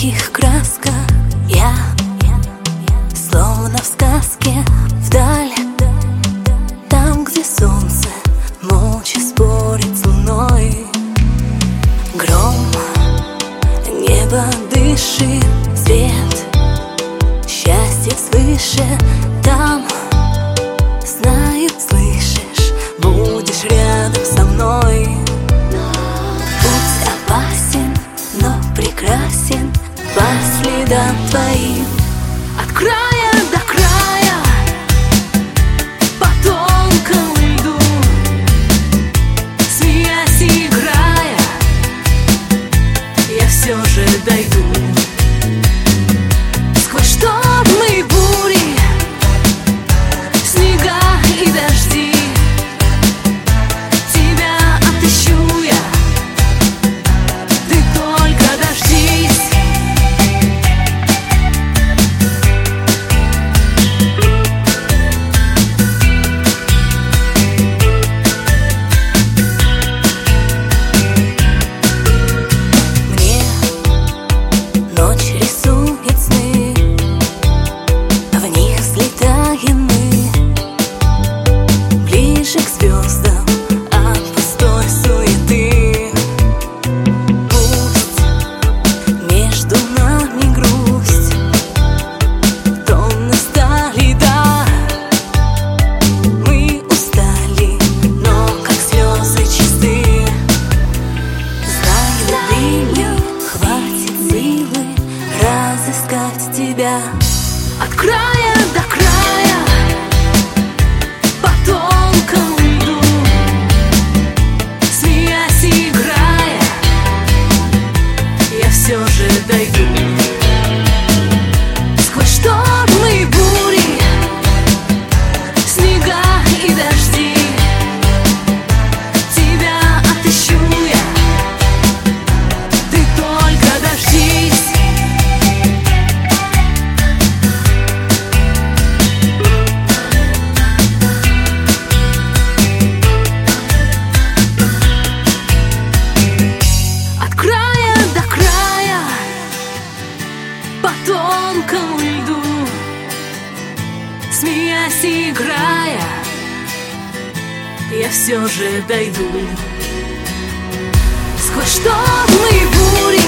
ярких красках я, словно в сказке, вдаль, там, где солнце молча спорит с луной. Гром, небо дышит, свет, счастье свыше, там, знаю, слышишь, будешь рядом со мной. Путь опасен, но прекрасен по следам твоим, от края до края, по тонкому льду, смеясь и играя, я все же дойду. Сквозь штормы и бури, снега и дожди, тебя отыщу я, ты только дождись. Мне ночь рисует сны, в них взлетаем мы ближе к звездам от пустой суеты. Пусть между нами грусть, тонны стали, да, мы устали, но как слезы чисты. Знай, любимый, хватит силы разыскать тебя, от края до края, по тонкому льду, смеясь и играя, я все же дойду. Сквозь штормы и бури, снега и дожди, тебя отыщу я, ты только дождись. От края до края, по тонкому льду, смеясь и играя, я все же дойду. Сквозь штормы и бури,